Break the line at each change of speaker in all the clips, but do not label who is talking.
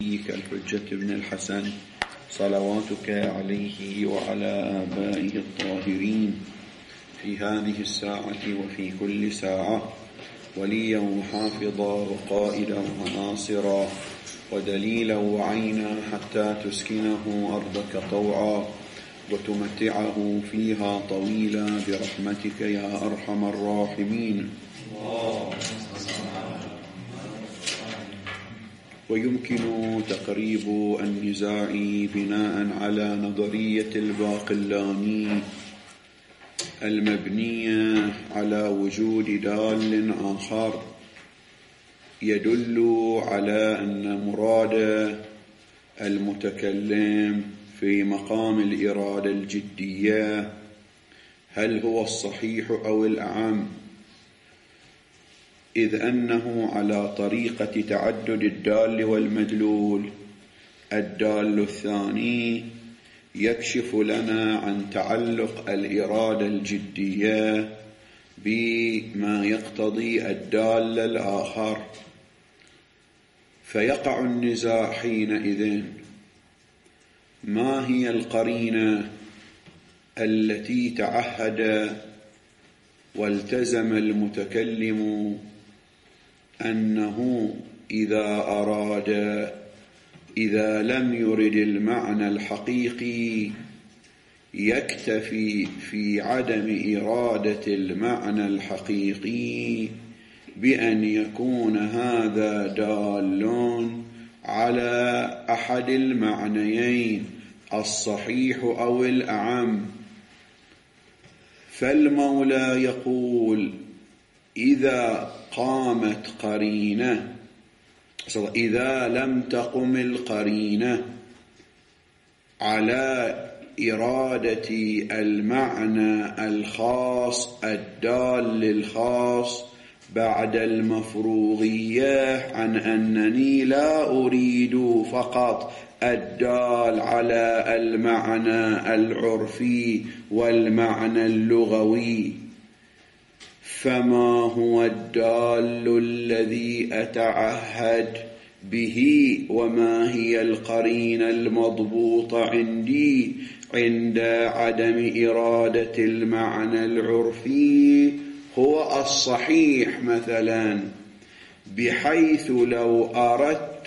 الحجة بن الحسن صلواتك عليه وعلى آبائه الطاهرين في هذه الساعة وفي كل ساعة وليا وحافظا وقائدا وناصرا ودليلا وعينا حتى تسكنه أرضك طوعا وتمتعه فيها طويلا برحمتك يا أرحم الراحمين. ويمكن تقريب النزاع بناء على نظرية الباقلاني المبنية على وجود دال آخر يدل على أن مراد المتكلم في مقام الإرادة الجدية هل هو الصحيح أو الأعم، إذ أنه على طريقة تعدد الدال والمدلول. الدال الثاني يكشف لنا عن تعلق الإرادة الجدية بما يقتضي الدال الآخر، فيقع النزاع حينئذ: ما هي القرينة التي تعهد والتزم المتكلم أنه إذا لم يرد المعنى الحقيقي يكتفي في عدم إرادة المعنى الحقيقي بأن يكون هذا دال على أحد المعنيين الصحيح أو الأعم؟ فالمولى يقول: إذا قامت قرينة، إذا لم تقم القرينة على إرادة المعنى الخاص الدال للخاص بعد المفروغية عن أنني لا أريد فقط الدال على المعنى العرفي والمعنى اللغوي، فما هو الدال الذي أتعهد به؟ وما هي القرينة المضبوطة عندي عند عدم إرادة المعنى العرفي؟ هو الصحيح مثلا، بحيث لو أردت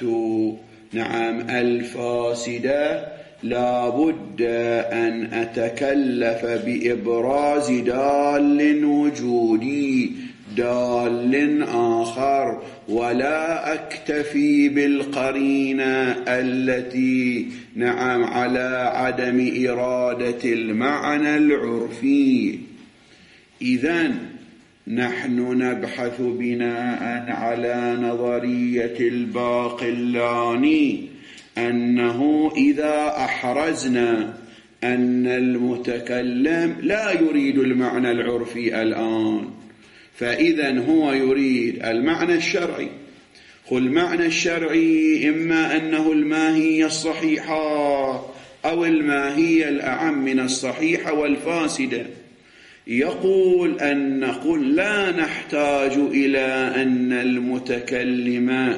الفاسدة لا بد أن أتكلف بإبراز دال وجودي، دال آخر، ولا أكتفي بالقرينة التي على عدم إرادة المعنى العرفي. إذن نحن نبحث بناء على نظرية الباقلاني أنه إذا أحرزنا أن المتكلم لا يريد المعنى العرفي الآن، فإذن هو يريد المعنى الشرعي. المعنى الشرعي إما أنه الماهية الصحيحة أو الماهية الأعم من الصحيحة والفاسدة. يقول أن نقول لا نحتاج إلى أن المتكلم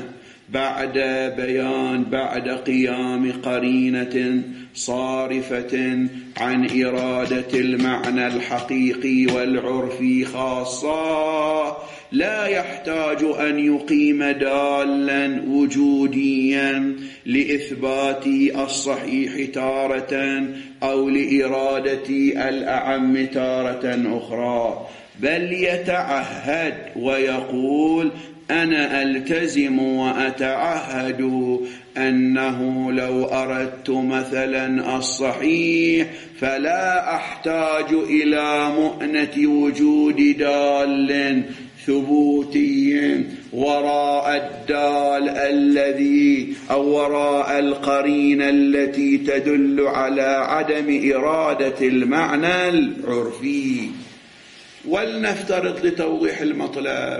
بعد قيام قرينة صارفة عن إرادة المعنى الحقيقي والعرفي خاصة لا يحتاج أن يقيم دالا وجوديا لإثبات الصحيح تارة أو لإرادة الأعم تارة أخرى، بل يتعهد ويقول: أنا ألتزم وأتعهد أنه لو أردت مثلا الصحيح فلا أحتاج إلى مؤنة وجود دال ثبوتي وراء الدال الذي أو وراء القرينة التي تدل على عدم إرادة المعنى العرفي. ولنفترض لتوضيح المطلب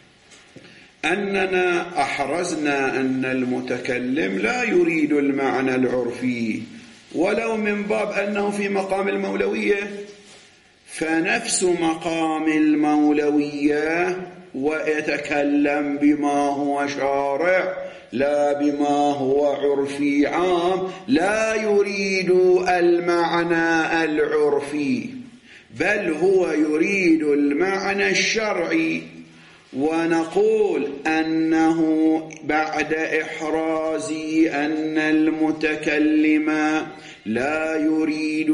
أننا أحرزنا أن المتكلم لا يريد المعنى العرفي، ولو من باب أنه في مقام المولوية، فنفس مقام المولوية ويتكلم بما هو شارع لا بما هو عرفي عام لا يريد المعنى العرفي، بل هو يريد المعنى الشرعي. ونقول أنه بعد إحراز أن المتكلم لا يريد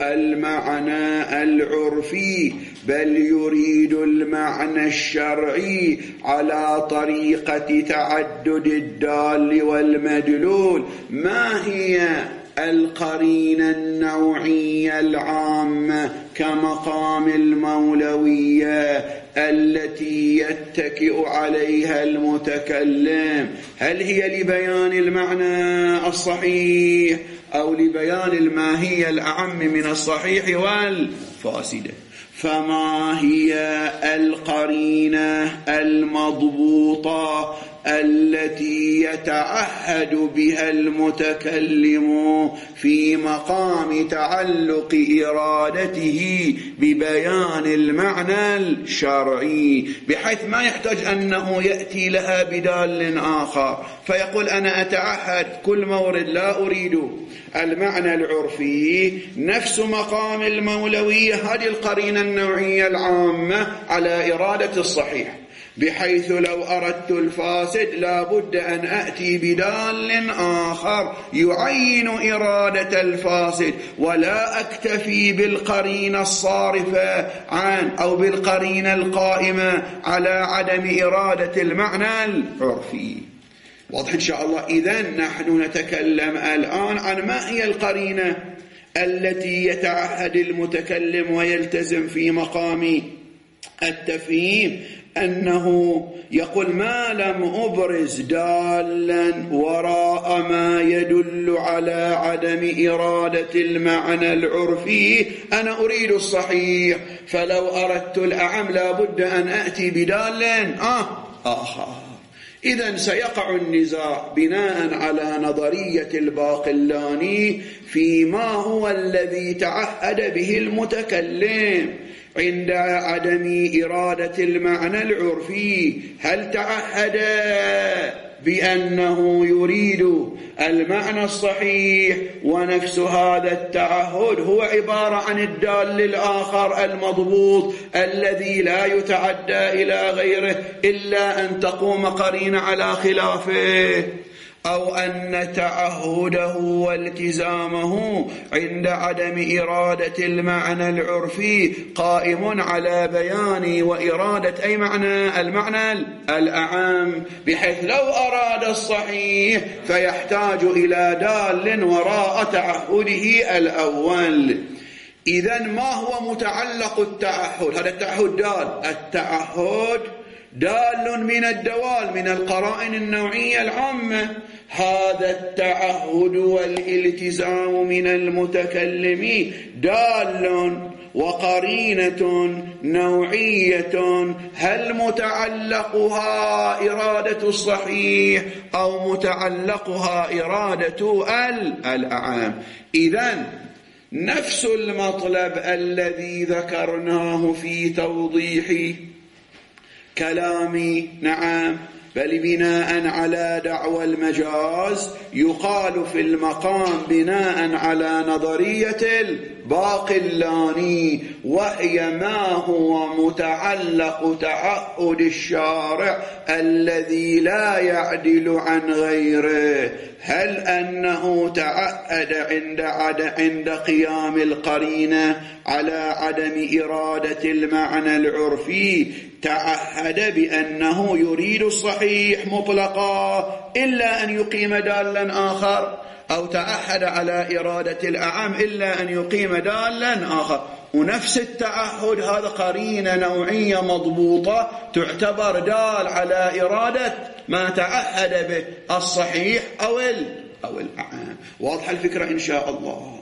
المعنى العرفي بل يريد المعنى الشرعي على طريقة تعدد الدال والمدلول، ما هي القرينة النوعية العامة كمقام المولوية التي يتكئ عليها المتكلم؟ هل هي لبيان المعنى الصحيح أو لبيان الماهية الأعم من الصحيح والفاسدة؟ فما هي القرينة المضبوطة التي يتعهد بها المتكلم في مقام تعلق إرادته ببيان المعنى الشرعي، بحيث ما يحتاج أنه يأتي لها بدال آخر فيقول أنا أتعهد كل مورد لا أريد المعنى العرفي، نفس مقام المولوية. هذه القرينة النوعية العامة على إرادة الصحيح، بحيث لو أردت الفاسد لا بد أن أأتي بدال آخر يعين إرادة الفاسد، ولا أكتفي بالقرينة الصارفة عن أو بالقرينة القائمة على عدم إرادة المعنى العرفي. واضح إن شاء الله؟ إذن نحن نتكلم الآن عن ما هي القرينة التي يتعهد المتكلم ويلتزم في مقام التفهيم، أنه يقول ما لم أبرز دالا وراء ما يدل على عدم إرادة المعنى العرفي أنا أريد الصحيح، فلو أردت الأعم لا بد أن أأتي بدال آخر. إذن سيقع النزاع بناء على نظرية الباقلاني فيما هو الذي تعهد به المتكلم عند عدم إرادة المعنى العرفي. هل تعهد بأنه يريد المعنى الصحيح، ونفس هذا التعهد هو عبارة عن الدال الآخر المضبوط الذي لا يتعدى إلى غيره إلا أن تقوم قرينة على خلافه، أو أن تعهده والتزامه عند عدم إرادة المعنى العرفي قائم على بيان وإرادة أي معنى؟ المعنى الأعم، بحيث لو أراد الصحيح فيحتاج إلى دال وراء تعهده الأول. إذن ما هو متعلق التعهد؟ هذا التعهد التعهد دال من الدوال من القرائن النوعية العامة. هذا التعهد والالتزام من المتكلم دال وقرينة نوعية، هل متعلقها إرادة الصحيح أو متعلقها إرادة الأعم؟ إذن نفس المطلب الذي ذكرناه في توضيح كلامي، نعم، بل بناء على دعوى المجاز يقال في المقام بناء على نظرية الباقلاني، وهي ما هو متعلق تعهد الشارع الذي لا يعدل عن غيره. هل أنه تعهد عند قيام القرينة على عدم إرادة المعنى العرفي، تعهد بأنه يريد الصحيح مطلقا إلا أن يقيم دالا آخر، أو تعهد على إرادة الأعم إلا أن يقيم دالا آخر، ونفس التعهد هذا قرينة نوعية مضبوطة تعتبر دال على إرادة ما تعهد به الصحيح أو الأعم. واضح الفكرة إن شاء الله؟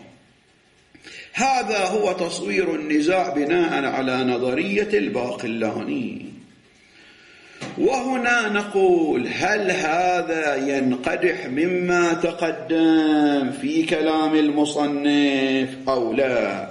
هذا هو تصوير النزاع بناء على نظرية الباقلاني. وهنا نقول هل هذا ينقدح مما تقدم في كلام المصنف أو لا؟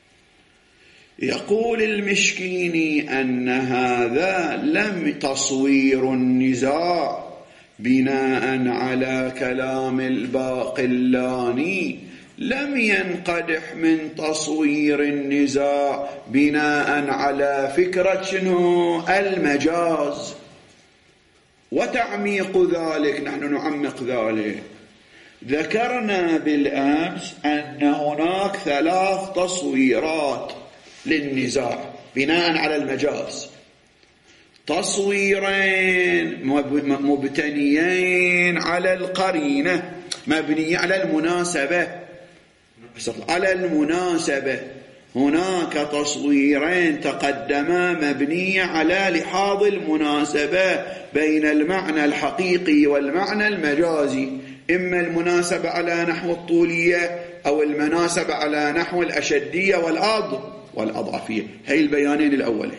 يقول المشكيني أن هذا لم تصوير النزاع بناء على كلام الباقلاني لم ينقدح من تصوير النزاع بناء على فكرة شنو؟ المجاز وتعميق ذلك. نحن نعمق ذلك. ذكرنا بالأمس أن هناك 3 تصويرات للنزاع بناء على المجاز. تصويرين مبتنيين على القرينة، مبنية على المناسبة. على المناسبة هناك تصويرين تقدما مبنية على لحاظ المناسبة بين المعنى الحقيقي والمعنى المجازي، إما المناسبة على نحو الطولية أو المناسبة على نحو الأشدية والأضعفية. هي البيانين الأولين.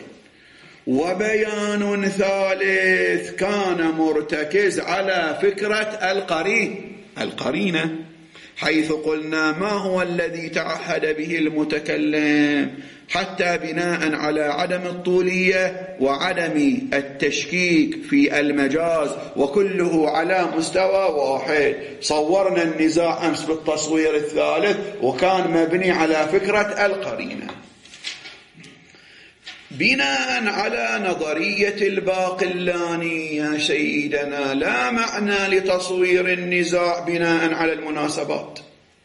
وبيان ثالث كان مرتكز على فكرة القرينة، حيث قلنا ما هو الذي تعهد به المتكلم حتى بناء على عدم الطولية وعدم التشكيك في المجاز وكله على مستوى واحد. صورنا النزاع أمس بالتصوير الثالث وكان مبني على فكرة القرينة. بناء على نظرية الباقلاني يا سيدنا لا معنى لتصوير النزاع بناء على المناسبات،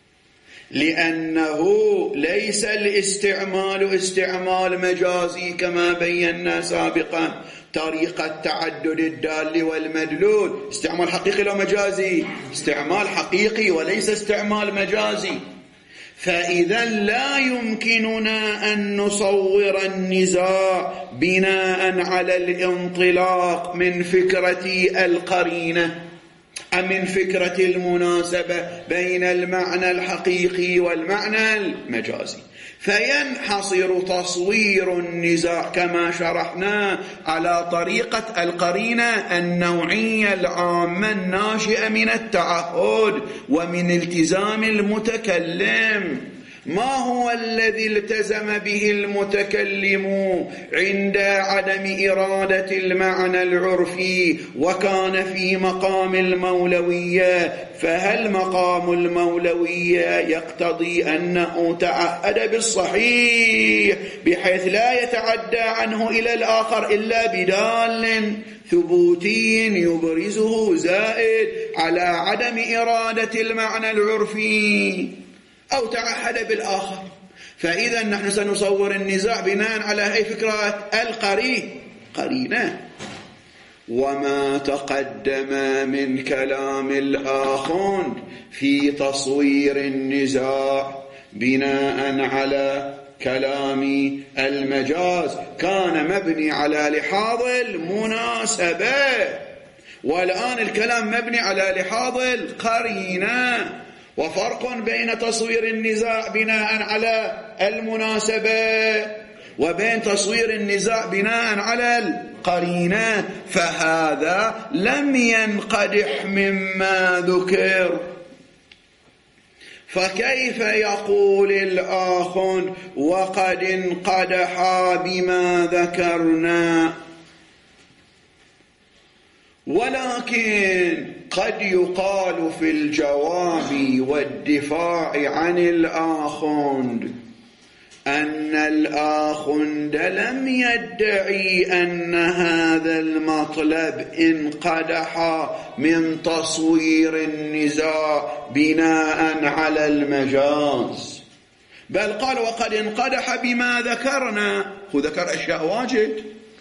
لأنه ليس الاستعمال استعمال مجازي كما بينا سابقا، طريقة تعدد الدال والمدلول استعمال حقيقي لو مجازي، استعمال حقيقي وليس استعمال مجازي. فإذا لا يمكننا أن نصور النزاع بناء على الانطلاق من فكرة القرينة أم من فكرة المناسبة بين المعنى الحقيقي والمعنى المجازي، فينحصر تصوير النزاع كما شرحنا على طريقة القرينة النوعية العامة الناشئة من التعهد ومن التزام المتكلم. ما هو الذي التزم به المتكلم عند عدم إرادة المعنى العرفي وكان في مقام المولوية؟ فهل مقام المولوية يقتضي أنه تعهد بالصحيح بحيث لا يتعدى عنه إلى الآخر إلا بدال ثبوتي يبرزه زائد على عدم إرادة المعنى العرفي أو تعهد بالآخر؟ فإذا نحن سنصور النزاع بناء على أي فكرة القرينة. وما تقدم من كلام الآخر في تصوير النزاع بناء على كلام المجاز كان مبني على لحاظ المناسبة، والآن الكلام مبني على لحاظ القرينة. وفرق بين تصوير النزاع بناء على المناسبة وبين تصوير النزاع بناء على القرينة، فهذا لم ينقدح مما ذكر. فكيف يقول الآخر وقد انقدح بما ذكرنا؟ ولكن قد يقال في الجواب والدفاع عن الآخوند أن الآخوند لم يدعي أن هذا المطلب انقدح من تصوير النزاع بناء على المجاز، بل قال وقد انقدح بما ذكرنا. هو ذكر أشياء واجد،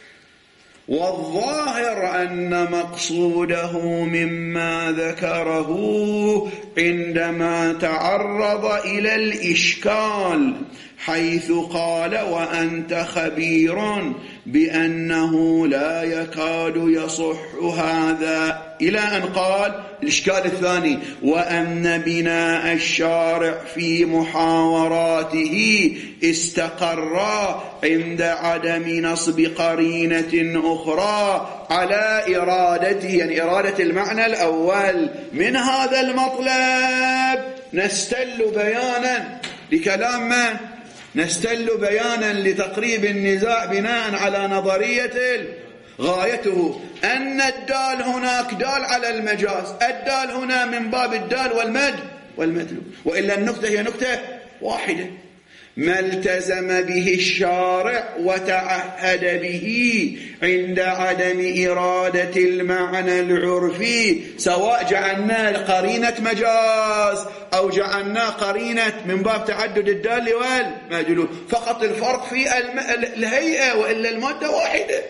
والظاهر أن مقصوده مما ذكره عندما تعرض إلى الإشكال حيث قال وأنت خبير بأنه لا يكاد يصح هذا، إلى أن قال الإشكال الثاني وأن بناء الشارع في محاوراته استقر عند عدم نصب قرينة أخرى على إرادته، يعني إرادة المعنى الأول. من هذا المطلب نستل بيانا لكلام من؟ نستل بيانا لتقريب النزاع بناء على نظرية غايته أن الدال هناك دال على المجاز، الدال هنا من باب الدال والمدلول، وإلا النكتة هي نكتة واحدة. ما التزم به الشارع وتعهد به عند عدم إرادة المعنى العرفي، سواء جعلنا قرينة مجاز أو جعلنا قرينة من باب تعدد الدال والمدلول، فقط الفرق في الهيئة، وإلا المادة واحدة.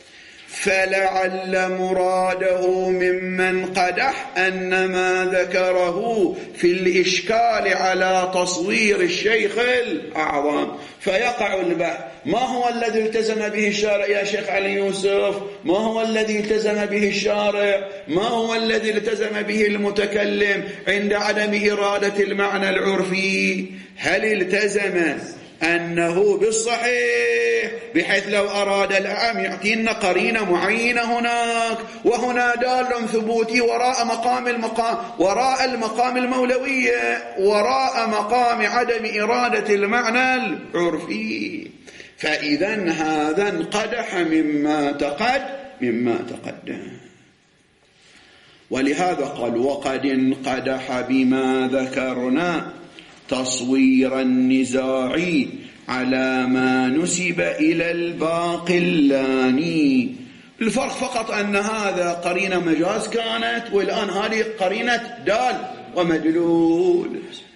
فلعل مراده ممن قدح أن ما ذكره في الإشكال على تصوير الشيخ الأعظم، فيقع البحث: ما هو الذي التزم به الشارع يا شيخ علي يوسف؟ ما هو الذي التزم به الشارع؟ ما هو الذي التزم به المتكلم عند عدم إرادة المعنى العرفي؟ هل التزم أنه بالصحيح بحيث لو أراد الأعم يعطينا قرينة معينة هناك، وهنا دال ثبوتي وراء المقام المولوية، وراء مقام عدم إرادة المعنى العرفي، فإذا هذا انقدح مما تقدم. ولهذا قال: وقد انقدح بما ذكرنا تصوير النزاع على ما نسب إلى الباقلاني. الفرق فقط أن هذا قرينة مجاز كانت، والآن هذه قرينة دال ومدلول.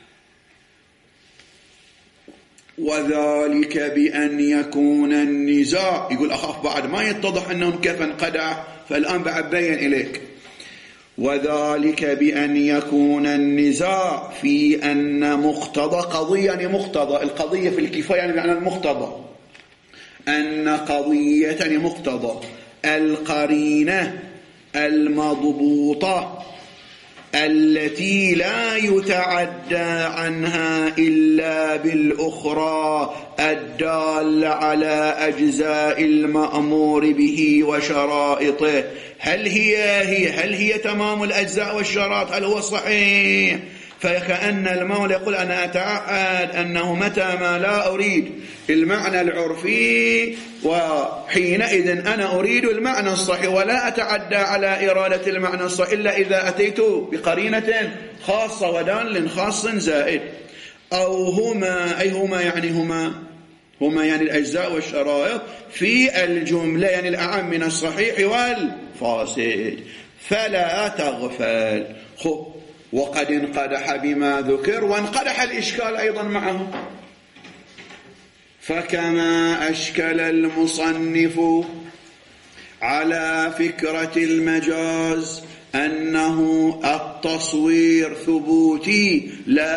وذلك بأن يكون النزاع، يقول أخاف بعد ما يتضح أنهم كيف انقدع، فالآن بعد بين إليك. وذلك بأن يكون النزاع في أن مقتضى قضية، يعني مقتضى القضية في الكفاية يعني معنى المقتضى، أن قضية يعني مقتضى القرينة المضبوطة التي لا يتعدى عنها إلا بالأخرى الدالة على أجزاء المأمور به وشرائطه. هل هي تمام الأجزاء والشرائط؟ هل هو صحيح؟ فكأن المولى يقول: أنا أتعهد أنه متى ما لا أريد المعنى العرفي وحينئذ أنا أريد المعنى الصحيح، ولا أتعدى على إرادة المعنى الصحيح إلا إذا أتيت بقرينة خاصة ودال خاص زائد. أو هما يعني الأجزاء والشرائط في الجملة، يعني الأعم من الصحيح والفاسد. فلا تغفل. وقد انقدح بما ذكر، وانقدح الإشكال أيضا معه. فكما أشكل المصنف على فكرة المجاز أنه التصوير ثبوتي لا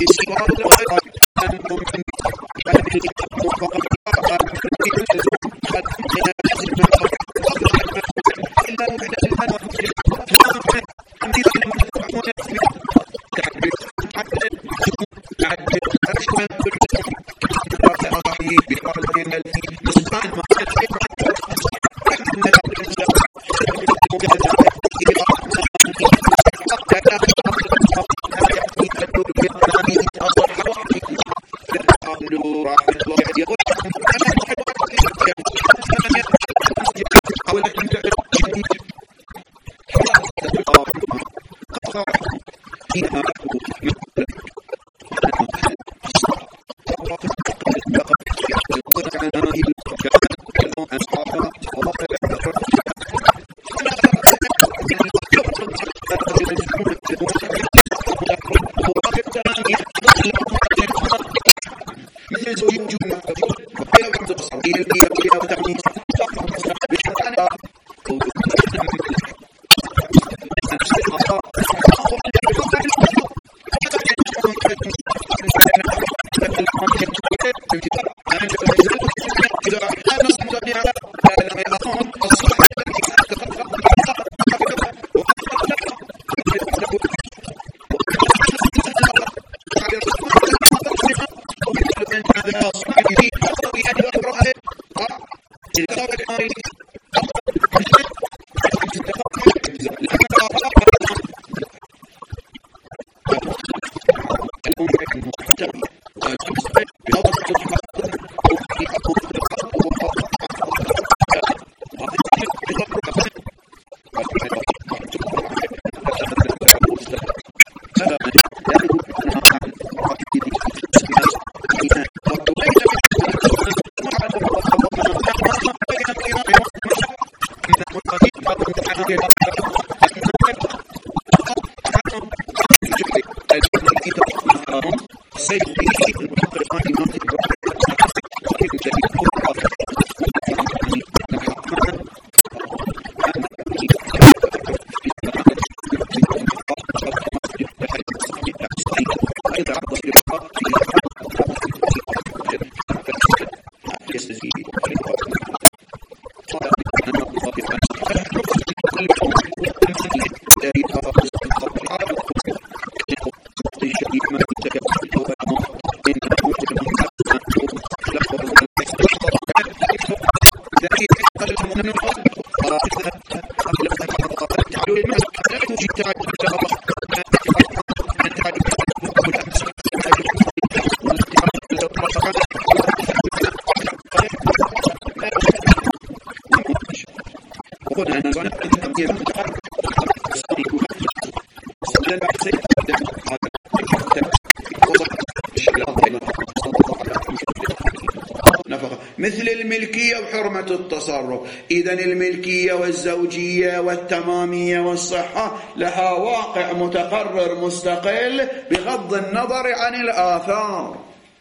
مثل الملكية وحرمة التصرف. إذن الملكية والزوجية والتمامية والصحة لها واقع متقرر مستقل بغض النظر عن الآثار.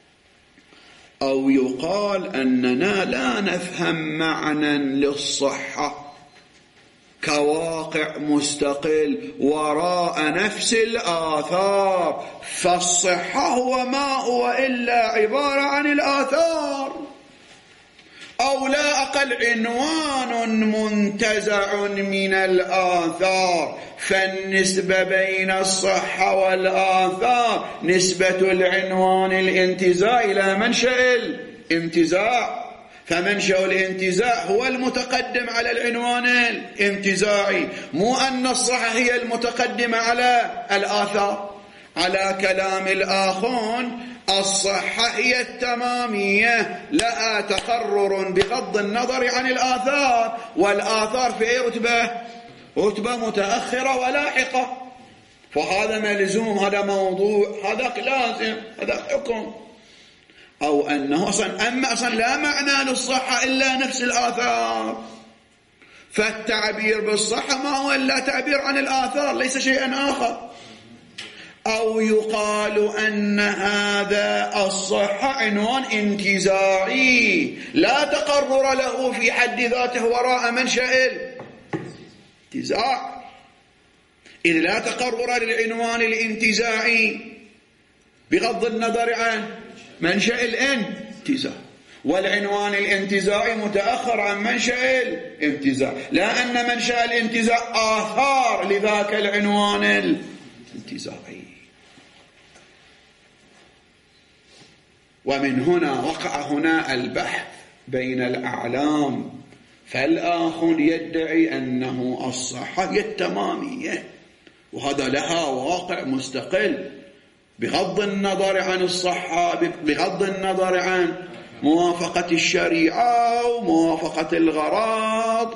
أو يقال أننا لا نفهم معنى للصحة كواقع مستقل وراء نفس الآثار، فالصحة هو ما هو إلا عبارة عن الآثار، أو لا أقل عنوان منتزع من الآثار. فالنسبة بين الصحة والآثار نسبة العنوان الانتزاع إلى منشأ الانتزاع، فمنشأ الانتزاع هو المتقدم على العنوان الانتزاعي، مو أن الصحة هي المتقدمة على الآثار. على كلام الآخون الصحة هي التمامية، لها تقرر بغض النظر عن الآثار، والآثار في أي رتبة؟ رتبة متأخرة ولاحقة. فهذا ملزوم، هذا موضوع، هذا لازم، هذا حكم. أو أنه أصلا لا معنى للصحة إلا نفس الآثار، فالتعبير بالصحة ما هو إلا تعبير عن الآثار، ليس شيئا آخر. أو يقال أن هذا الصحة عنوان انتزاعي لا تقرر له في حد ذاته وراء منشأ الانتزاع. إذ لا تقرر للعنوان الانتزاعي بغض النظر عن منشأ الانتزاع، والعنوان الانتزاعي متأخر عن منشأ الانتزاع، لأن منشأ الانتزاع آثار لذاك العنوان الانتزاعي. ومن هنا وقع هنا البحث بين الأعلام، فالآخر يدعي أنه الصحة هي التمامية، وهذا لها واقع مستقل بغض النظر عن الصحة، بغض النظر عن موافقة الشريعة وموافقة الغراض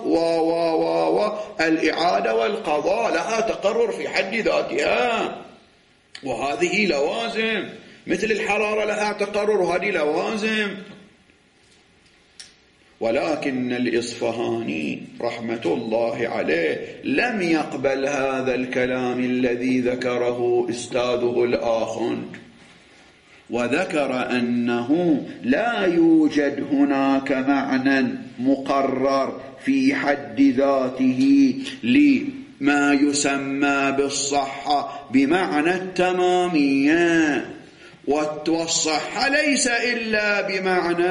الإعادة والقضاء لها تقرر في حد ذاتها، وهذه لوازم، مثل الحرارة لها تقرر وهذه لوازم. ولكن الإصفهاني رحمة الله عليه لم يقبل هذا الكلام الذي ذكره أستاذه الآخند، وذكر أنه لا يوجد هناك معنى مقرر في حد ذاته لما يسمى بالصحة بمعنى التمامية، والصحة ليس إلا بمعنى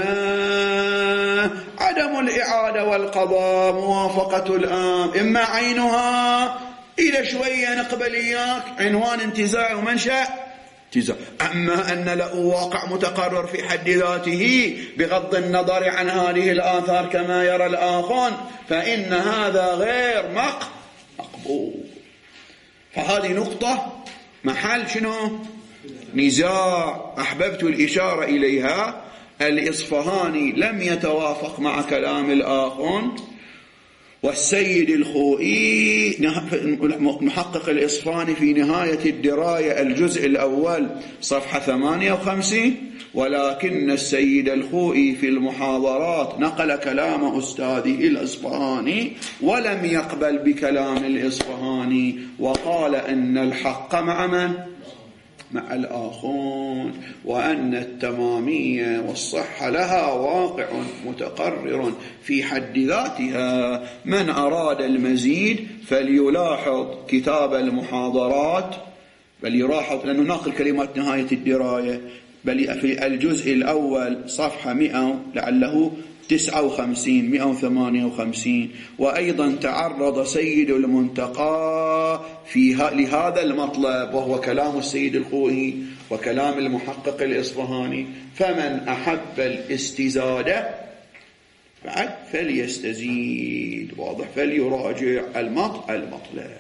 عدم الإعادة والقضاء، موافقة الآن، إما عينها إلى شوية نقبل إياك عنوان انتزاع ومنشأ انتزاع، أما أن له واقع متقرر في حد ذاته بغض النظر عن هذه الآثار كما يرى الآخر، فإن هذا غير مقبول. فهذه نقطة محل شنو؟ نزاع أحببت الإشارة إليها. الإصفهاني لم يتوافق مع كلام الآخر، والسيد الخوئي محقق الإصفهاني في نهاية الدراية الجزء الأول صفحة 58، ولكن السيد الخوئي في المحاضرات نقل كلام أستاذه الإصفهاني ولم يقبل بكلام الإصفهاني، وقال أن الحق مع من؟ مع الآخرون، وأن التمامية والصحة لها واقع متقرر في حد ذاتها. من أراد المزيد فليلاحظ كتاب المحاضرات، بل يلاحظ لأنه ناقل كلمات نهاية الدراية، بل في الجزء الأول صفحة 100 لعله 59 158. وأيضا تعرض سيد المنتقى لهذا المطلب، وهو كلام السيد الخوئي وكلام المحقق الإصفهاني. فمن أحب الاستزادة بعد فليستزيد، واضح، فليراجع المطلب.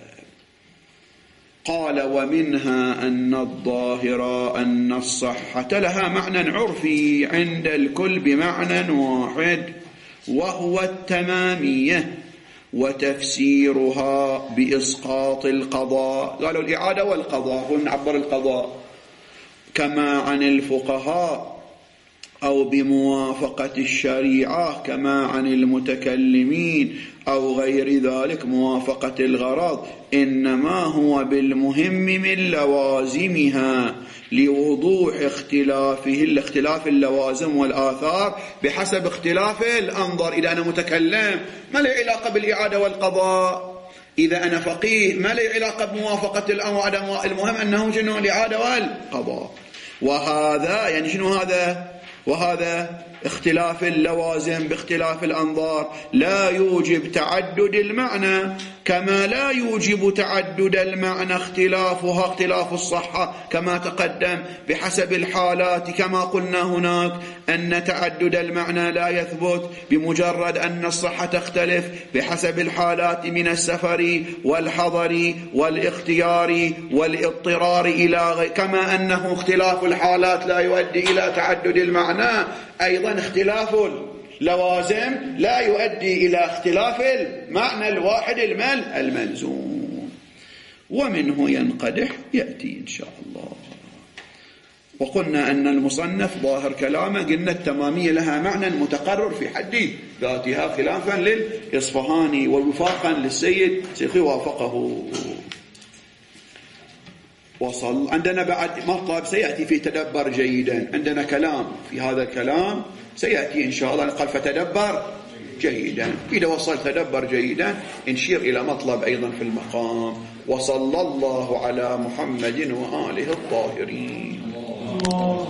قال: ومنها أن الظاهر أن الصحة لها معنى عرفي عند الكل بمعنى واحد، وهو التمامية، وتفسيرها بإسقاط القضاء، قالوا الإعادة والقضاء، ونعبر القضاء كما عن الفقهاء، أو بموافقة الشريعة كما عن المتكلمين، أو غير ذلك موافقة الغرض، إنما هو بالمهم من لوازمها لوضوح اختلاف اللوازم والآثار بحسب اختلاف الأنظر. إذا أنا متكلم ما لي علاقة بالإعادة والقضاء، إذا أنا فقيه ما لي علاقة بموافقة الأمر، المهم أنه شنو؟ الإعادة والقضاء. وهذا يعني شنو هذا؟ وهذا اختلاف اللوازم باختلاف الأنظار لا يوجب تعدد المعنى، كما لا يوجب تعدد المعنى اختلافها اختلاف الصحة كما تقدم بحسب الحالات، كما قلنا هناك أن تعدد المعنى لا يثبت بمجرد أن الصحة تختلف بحسب الحالات من السفر والحضر والاختيار والاضطرار إلى كما أنه اختلاف الحالات لا يؤدي إلى تعدد المعنى، أيضا اختلاف اللوازم لا يؤدي إلى اختلاف المعنى الواحد الملزوم. ومنه ينقدح يأتي إن شاء الله. وقلنا أن المصنف ظاهر كلامه قلنا التمامية لها معنى متقرر في حد ذاتها، خلافا للإصفهاني ووفاقا للسيد سيخي وافقه. وصل عندنا بعد مطلب سيأتي في تدبر جيدا، عندنا كلام في هذا الكلام سيأتي إن شاء الله، قال فتدبر جيدا. إذا وصل تدبر جيدا نشير إلى مطلب أيضا في المقام. وصلى الله على محمد وآله الطاهرين.
الله.